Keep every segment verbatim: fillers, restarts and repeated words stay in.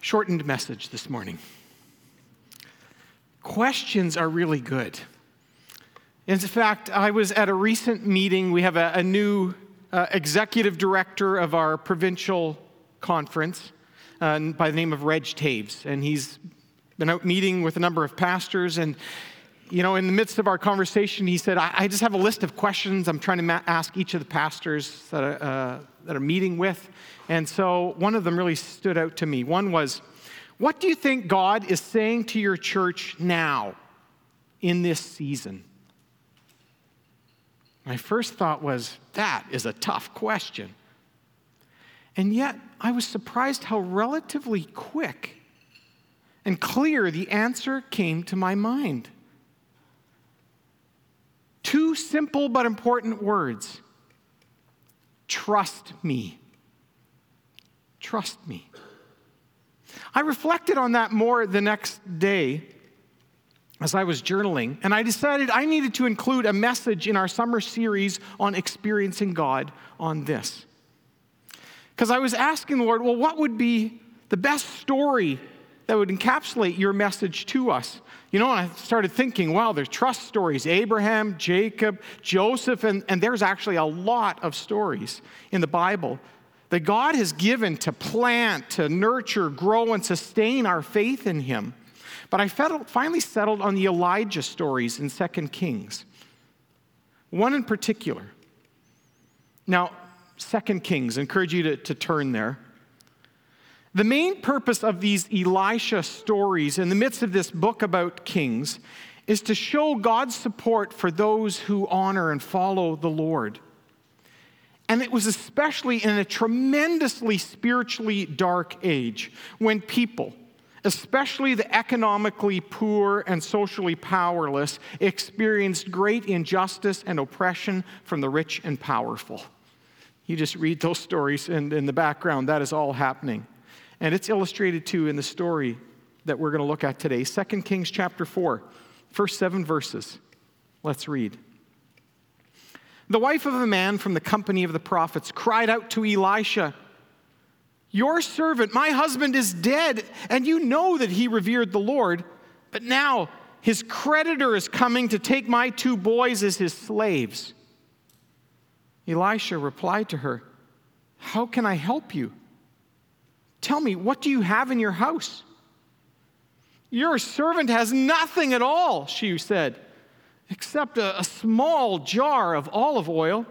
Shortened message this morning. Questions are really good. In fact, I was at a recent meeting. We have a, a new uh, executive director of our provincial conference uh, by the name of Reg Taves. And he's been out meeting with a number of pastors. And, you know, in the midst of our conversation, he said, I, I just have a list of questions I'm trying to ma- ask each of the pastors that are, uh, that are meeting with. And so one of them really stood out to me. One was, what do you think God is saying to your church now in this season? My first thought was, that is a tough question. And yet, I was surprised how relatively quick and clear the answer came to my mind. Two simple but important words. Trust me. Trust me. I reflected on that more the next day as I was journaling, and I decided I needed to include a message in our summer series on experiencing God on this. Because I was asking the Lord, well, what would be the best story that would encapsulate your message to us? You know, and I started thinking, wow, there's trust stories, Abraham, Jacob, Joseph, and, and there's actually a lot of stories in the Bible that God has given to plant, to nurture, grow, and sustain our faith in Him. But I finally settled on the Elijah stories in Second Kings. One in particular. Now, Second Kings, I encourage you to, to turn there. The main purpose of these Elisha stories in the midst of this book about kings is to show God's support for those who honor and follow the Lord. And it was especially in a tremendously spiritually dark age when people, especially the economically poor and socially powerless, experienced great injustice and oppression from the rich and powerful. You just read those stories, and in the background, that is all happening. And it's illustrated too in the story that we're going to look at today. Second Kings chapter four, first seven verses. Let's read. The wife of a man from the company of the prophets cried out to Elisha, "Your servant, my husband, is dead, and you know that he revered the Lord. But now his creditor is coming to take my two boys as his slaves." Elisha replied to her, "How can I help you? Tell me, what do you have in your house?" "Your servant has nothing at all," she said, "except a, a small jar of olive oil."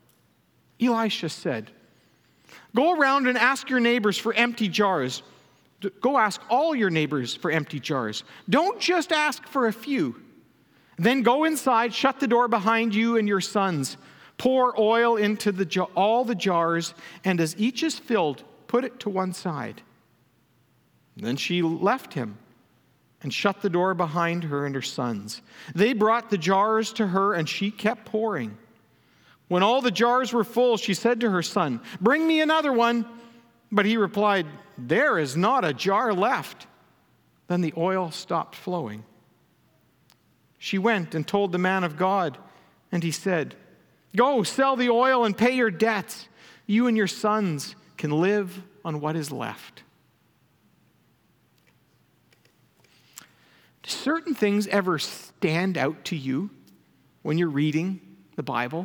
Elisha said, "Go around and ask your neighbors for empty jars. Go ask all your neighbors for empty jars. Don't just ask for a few. Then go inside, shut the door behind you and your sons. Pour oil into the jar, all the jars, and as each is filled, put it to one side." Then she left him and shut the door behind her and her sons. They brought the jars to her, and she kept pouring. When all the jars were full, she said to her son, "Bring me another one." But he replied, "There is not a jar left." Then the oil stopped flowing. She went and told the man of God, and he said, "Go, sell the oil and pay your debts. You and your sons can live on what is left." Do certain things ever stand out to you when you're reading the Bible?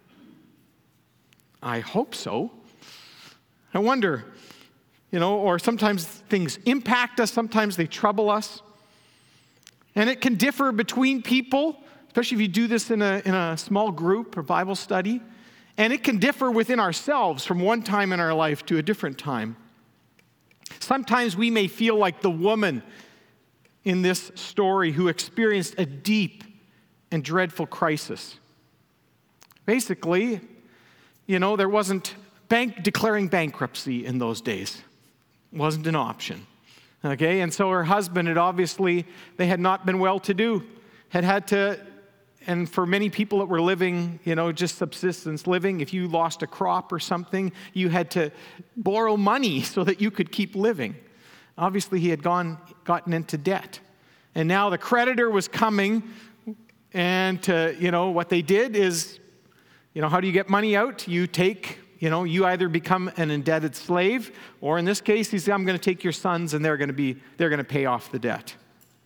I hope so. I wonder, you know, or sometimes things impact us, sometimes they trouble us. And it can differ between people, especially if you do this in a, in a small group or Bible study. And it can differ within ourselves from one time in our life to a different time. Sometimes we may feel like the woman in this story who experienced a deep and dreadful crisis. Basically, you know, there wasn't bank declaring bankruptcy in those days. It wasn't an option. Okay, and so her husband had obviously, they had not been well-to-do, had had to, and for many people that were living, you know, just subsistence living, if you lost a crop or something, you had to borrow money so that you could keep living. Obviously, he had gone, gotten into debt. And now the creditor was coming, and to, you know, what they did is, you know, how do you get money out? You take, You know, you either become an indebted slave, or in this case, he said, I'm going to take your sons and they're going to be, they're going to pay off the debt.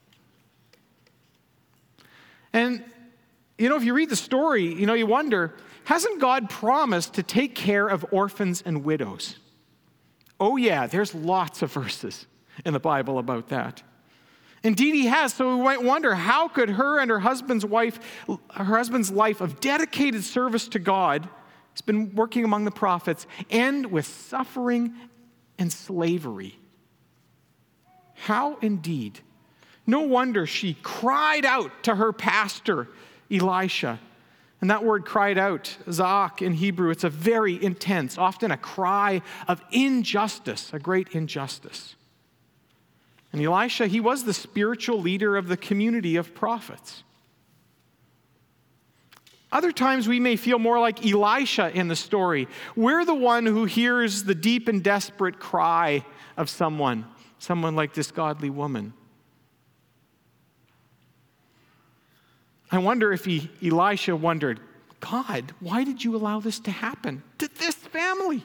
And, you know, if you read the story, you know, you wonder, hasn't God promised to take care of orphans and widows? Oh yeah, there's lots of verses in the Bible about that. Indeed, he has. So we might wonder, how could her and her husband's wife, her husband's life of dedicated service to God, he's been working among the prophets, end with suffering and slavery? How indeed? No wonder she cried out to her pastor, Elisha. And that word cried out, zaak in Hebrew, it's a very intense, often a cry of injustice, a great injustice. And Elisha, he was the spiritual leader of the community of prophets. Other times we may feel more like Elisha in the story. We're the one who hears the deep and desperate cry of someone, someone like this godly woman. I wonder if he, Elisha wondered, God, why did you allow this to happen to this family?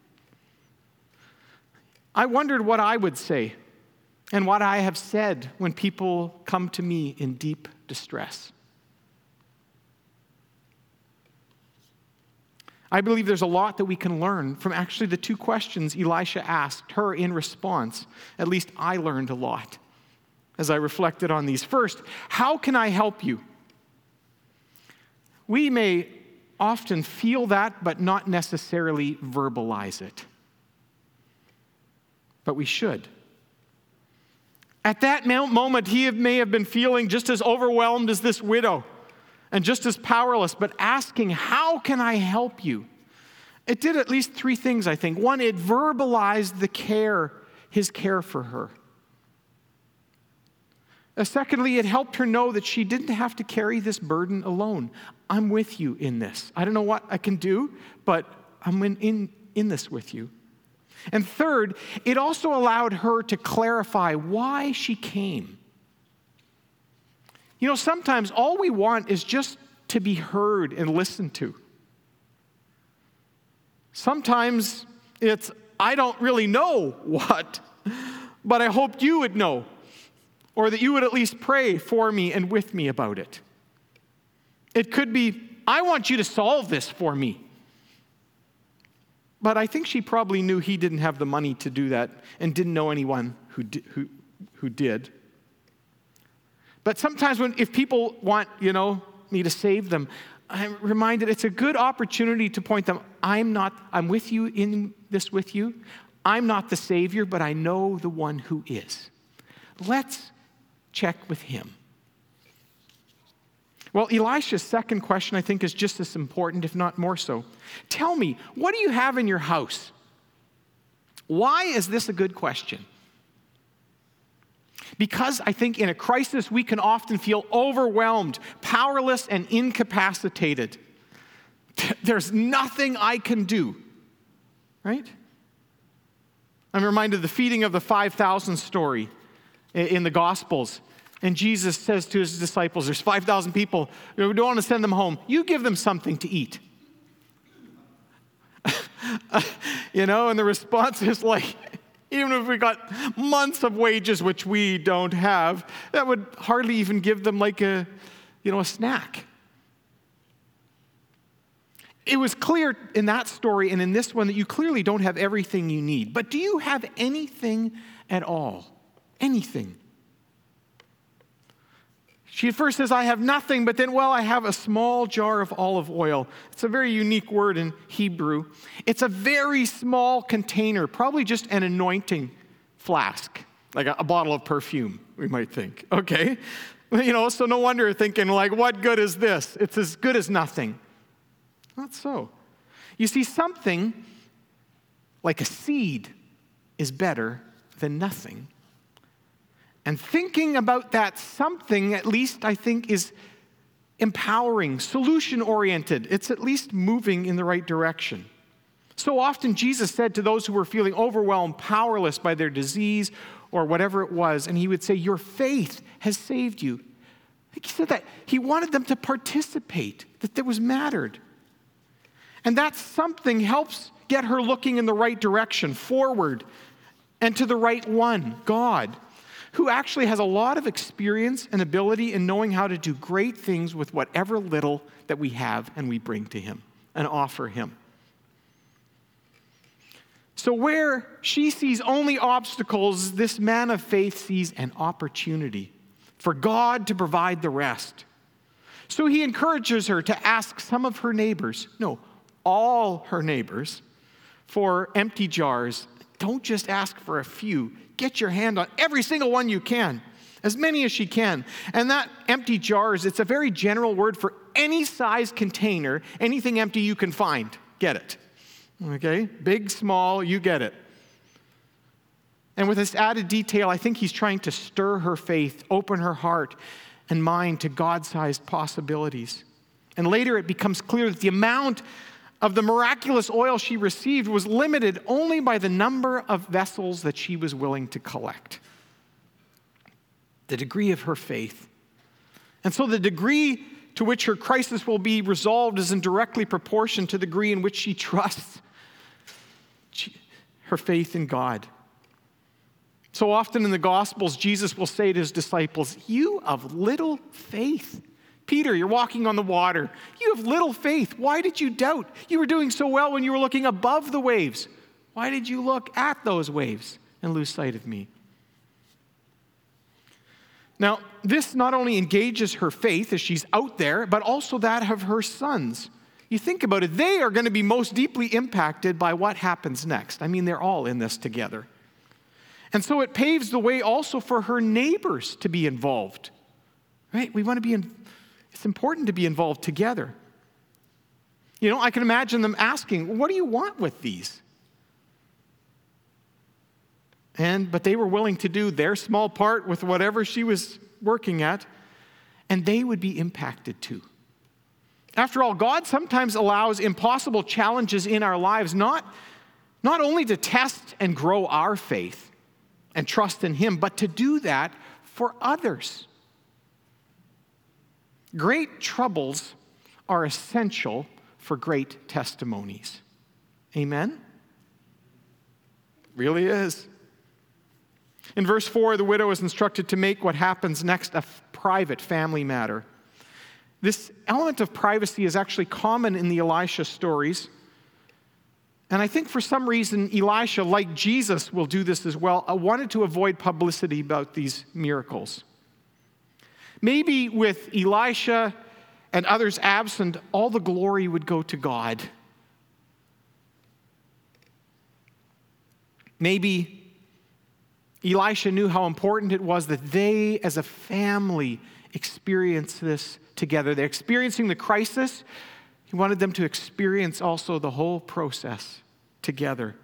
I wondered what I would say and what I have said when people come to me in deep distress. I believe there's a lot that we can learn from actually the two questions Elisha asked her in response. At least I learned a lot as I reflected on these. First, how can I help you? We may often feel that, but not necessarily verbalize it. But we should. At that moment, he may have been feeling just as overwhelmed as this widow and just as powerless, but asking, how can I help you? It did at least three things, I think. One, it verbalized the care, his care for her. Uh, secondly, it helped her know that she didn't have to carry this burden alone. I'm with you in this. I don't know what I can do, but I'm in, in, in this with you. And third, it also allowed her to clarify why she came. You know, sometimes all we want is just to be heard and listened to. Sometimes it's, I don't really know what, but I hoped you would know, or that you would at least pray for me and with me about it. It could be, I want you to solve this for me. But I think she probably knew he didn't have the money to do that and didn't know anyone who di- who, who did. But sometimes when if people want, you know, me to save them, I'm reminded it's a good opportunity to point them, I'm not, I'm with you in this with you. I'm not the Savior, but I know the one who is. Let's check with him. Well, Elisha's second question, I think, is just as important, if not more so. Tell me, what do you have in your house? Why is this a good question? Because I think in a crisis, we can often feel overwhelmed, powerless, and incapacitated. There's nothing I can do, right? I'm reminded of the feeding of the five thousand story in the Gospels. And Jesus says to his disciples, there's five thousand people, we don't want to send them home. You give them something to eat. You know, and the response is like, even if we got months of wages, which we don't have, that would hardly even give them like a, you know, a snack. It was clear in that story and in this one that you clearly don't have everything you need. But do you have anything at all? Anything? She at first says, I have nothing, but then, well, I have a small jar of olive oil. It's a very unique word in Hebrew. It's a very small container, probably just an anointing flask, like a, a bottle of perfume, we might think. Okay? You know, so no wonder you're thinking, like, what good is this? It's as good as nothing. Not so. You see, something like a seed is better than nothing. And thinking about that something, at least I think, is empowering, solution-oriented. It's at least moving in the right direction. So often Jesus said to those who were feeling overwhelmed, powerless by their disease or whatever it was, and he would say, your faith has saved you. I think he said that. He wanted them to participate, that there was mattered. And that something helps get her looking in the right direction, forward, and to the right one, God, who actually has a lot of experience and ability in knowing how to do great things with whatever little that we have and we bring to him and offer him. So where she sees only obstacles, this man of faith sees an opportunity for God to provide the rest. So he encourages her to ask some of her neighbors, no, all her neighbors, for empty jars. Don't just ask for a few. Get your hand on every single one you can, as many as she can. And that empty jars, it's a very general word for any size container, anything empty you can find. Get it. Okay? Big, small, you get it. And with this added detail, I think he's trying to stir her faith, open her heart and mind to God-sized possibilities. And later it becomes clear that the amount of the miraculous oil she received was limited only by the number of vessels that she was willing to collect. The degree of her faith. And so the degree to which her crisis will be resolved is in directly proportion to the degree in which she trusts her faith in God. So often in the Gospels, Jesus will say to his disciples, "You of little faith." Peter, you're walking on the water. You have little faith. Why did you doubt? You were doing so well when you were looking above the waves. Why did you look at those waves and lose sight of me? Now, this not only engages her faith as she's out there, but also that of her sons. You think about it, they are going to be most deeply impacted by what happens next. I mean, they're all in this together. And so it paves the way also for her neighbors to be involved. Right? We want to be in, it's important to be involved together. You know, I can imagine them asking, "What do you want with these?" And but they were willing to do their small part with whatever she was working at, and they would be impacted too. After all, God sometimes allows impossible challenges in our lives, not, not only to test and grow our faith and trust in him, but to do that for others. Great troubles are essential for great testimonies. Amen? Really is. In verse four, the widow is instructed to make what happens next a private family matter. This element of privacy is actually common in the Elisha stories. And I think for some reason, Elisha, like Jesus, will do this as well, wanted to avoid publicity about these miracles. Maybe with Elisha and others absent, all the glory would go to God. Maybe Elisha knew how important it was that they, as a family, experience this together. They're experiencing the crisis. He wanted them to experience also the whole process together.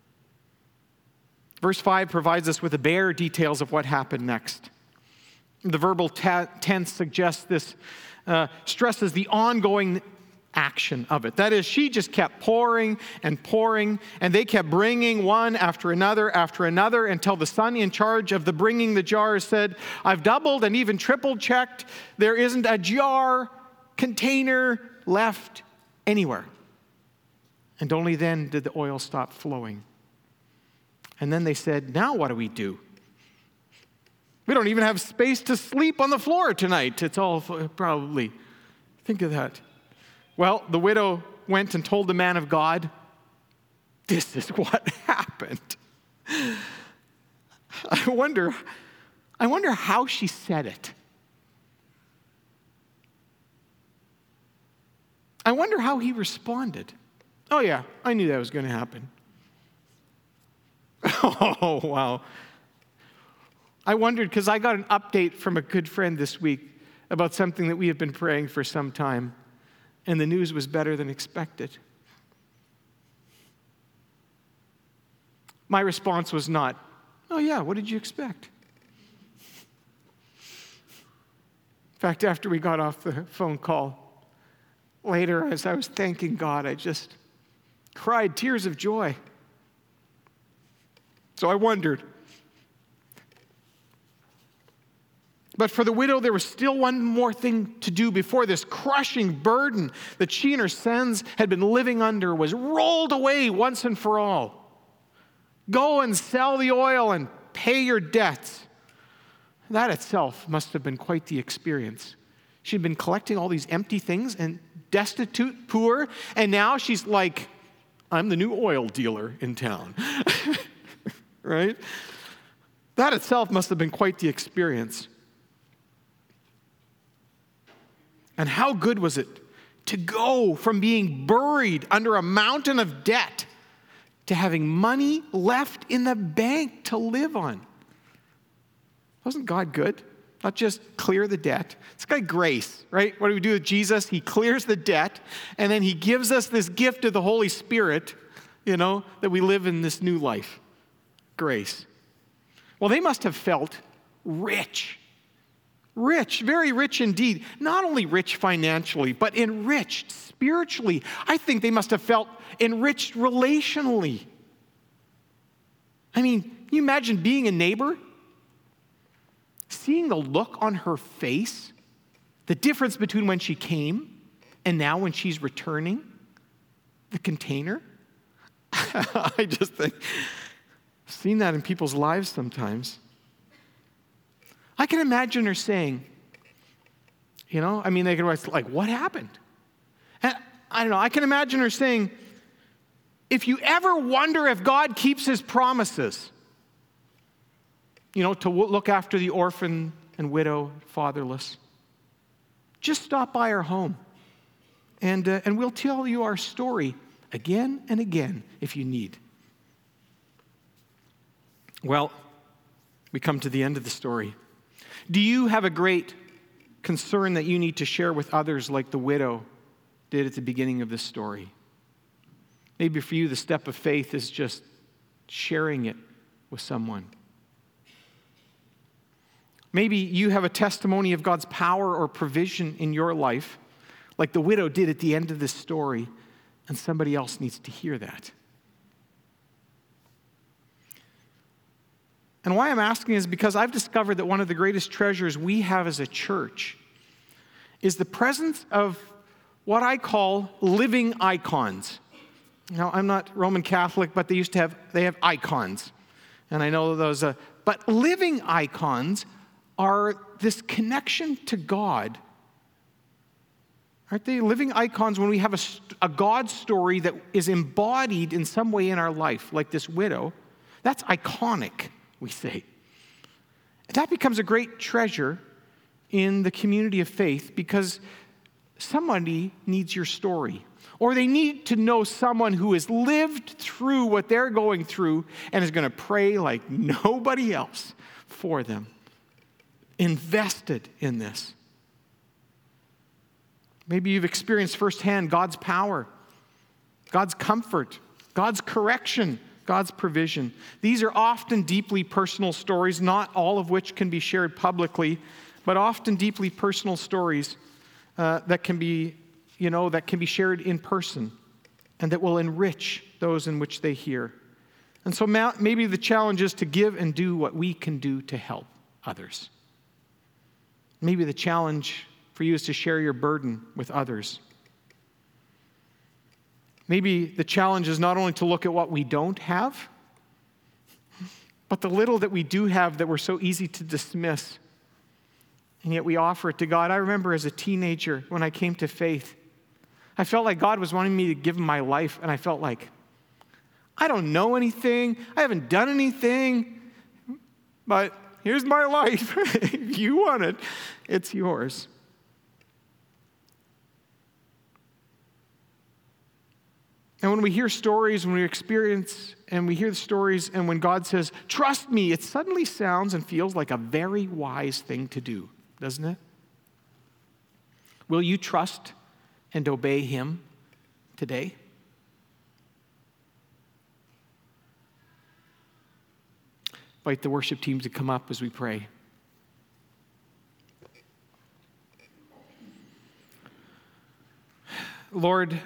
Verse five provides us with the bare details of what happened next. The verbal ta- tense suggests this, uh, stresses the ongoing action of it. That is, she just kept pouring and pouring, and they kept bringing one after another after another until the son in charge of the bringing the jars said, "I've doubled and even triple checked. There isn't a jar, container left anywhere." And only then did the oil stop flowing. And then they said, "Now what do we do? We don't even have space to sleep on the floor tonight." It's all probably, think of that. Well, the widow went and told the man of God, "This is what happened." I wonder, I wonder how she said it. I wonder how he responded. "Oh yeah, I knew that was going to happen." Oh, wow. I wondered, because I got an update from a good friend this week about something that we have been praying for some time. And the news was better than expected. My response was not, "Oh yeah, what did you expect?" In fact, after we got off the phone call, later as I was thanking God, I just cried tears of joy. So I wondered, But for the widow, there was still one more thing to do before this crushing burden that she and her sons had been living under was rolled away once and for all. Go and sell the oil and pay your debts. That itself must have been quite the experience. She'd been collecting all these empty things and destitute, poor, and now she's like, I'm the new oil dealer in town. Right? That itself must have been quite the experience. And how good was it to go from being buried under a mountain of debt to having money left in the bank to live on? Wasn't God good? Not just clear the debt. It's got grace, right? What do we do with Jesus? He clears the debt, and then he gives us this gift of the Holy Spirit, you know, that we live in this new life. Grace. Well, they must have felt rich. Rich, very rich indeed. Not only rich financially, but enriched spiritually. I think they must have felt enriched relationally. I mean, can you imagine being a neighbor? Seeing the look on her face, the difference between when she came and now when she's returning the container. I just think, I've seen that in people's lives sometimes. I can imagine her saying, you know, I mean, they could write, like, what happened? And I don't know, I can imagine her saying, if you ever wonder if God keeps his promises, you know, to look after the orphan and widow, fatherless, just stop by our home, and, uh, and we'll tell you our story again and again if you need. Well, we come to the end of the story. Do you have a great concern that you need to share with others like the widow did at the beginning of this story? Maybe for you, the step of faith is just sharing it with someone. Maybe you have a testimony of God's power or provision in your life, like the widow did at the end of this story, and somebody else needs to hear that. And why I'm asking is because I've discovered that one of the greatest treasures we have as a church is the presence of what I call living icons. Now, I'm not Roman Catholic, but they used to have, they have icons. And I know those, uh, but living icons are this connection to God. Aren't they living icons when we have a, a God story that is embodied in some way in our life, like this widow? That's iconic, we say. That becomes a great treasure in the community of faith because somebody needs your story. Or they need to know someone who has lived through what they're going through and is going to pray like nobody else for them. Invested in this. Maybe you've experienced firsthand God's power, God's comfort, God's correction, God's provision. These are often deeply personal stories, not all of which can be shared publicly, but often deeply personal stories uh, that can be, you know, that can be shared in person and that will enrich those in which they hear. And so maybe the challenge is to give and do what we can do to help others. Maybe the challenge for you is to share your burden with others. Maybe the challenge is not only to look at what we don't have, but the little that we do have that we're so easy to dismiss, and yet we offer it to God. I remember as a teenager when I came to faith, I felt like God was wanting me to give him my life, and I felt like, I don't know anything, I haven't done anything, but here's my life. If you want it, it's yours. And when we hear stories, when we experience and we hear the stories, and when God says, trust me, it suddenly sounds and feels like a very wise thing to do, doesn't it? Will you trust and obey him today? Invite the worship team to come up as we pray. Lord,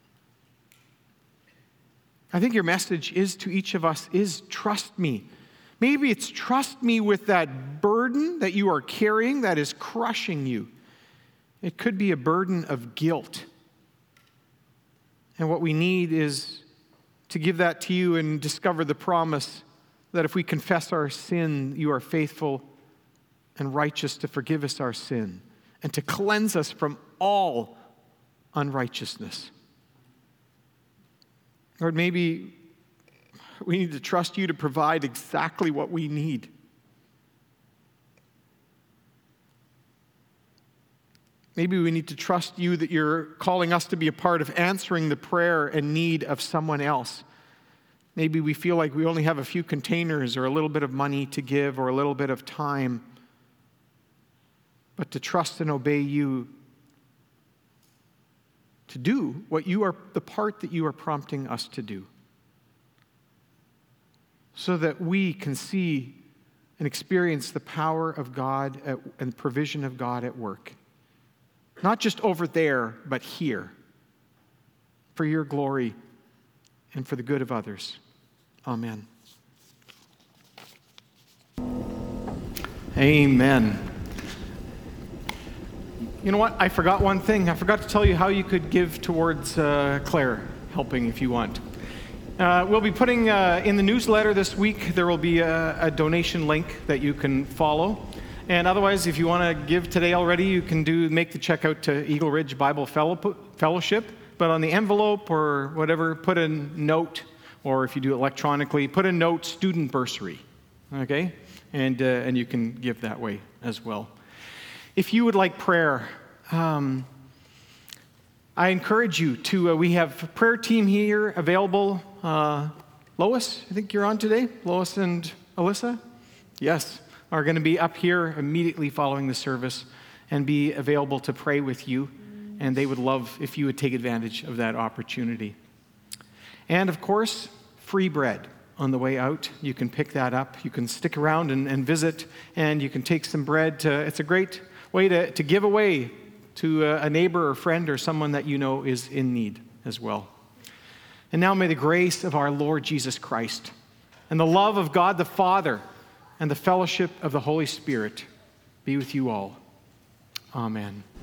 I think your message is to each of us is trust me. Maybe it's trust me with that burden that you are carrying that is crushing you. It could be a burden of guilt. And what we need is to give that to you and discover the promise that if we confess our sin, you are faithful and righteous to forgive us our sin and to cleanse us from all unrighteousness. Lord, maybe we need to trust you to provide exactly what we need. Maybe we need to trust you that you're calling us to be a part of answering the prayer and need of someone else. Maybe we feel like we only have a few containers or a little bit of money to give or a little bit of time. But to trust and obey you, to do what you are, the part that you are prompting us to do, so that we can see and experience the power of God at, and provision of God at work. Not just over there, but here, for your glory and for the good of others. Amen. Amen. You know what? I forgot one thing. I forgot to tell you how you could give towards uh, Claire helping if you want. Uh, we'll be putting uh, in the newsletter this week, there will be a, a donation link that you can follow. And otherwise, if you want to give today already, you can do make the check out to Eagle Ridge Bible Fellowship. But on the envelope or whatever, put a note, or if you do it electronically, put a note, student bursary. Okay? And, uh, and you can give that way as well. If you would like prayer, um, I encourage you to, uh, we have a prayer team here available. Uh, Lois, I think you're on today. Lois and Alyssa? Yes, are going to be up here immediately following the service and be available to pray with you. And they would love if you would take advantage of that opportunity. And of course, free bread on the way out. You can pick that up. You can stick around and, and visit, and you can take some bread. To, it's a great way to, to give away to a, a neighbor or friend or someone that you know is in need as well. And now may the grace of our Lord Jesus Christ and the love of God the Father and the fellowship of the Holy Spirit be with you all. Amen.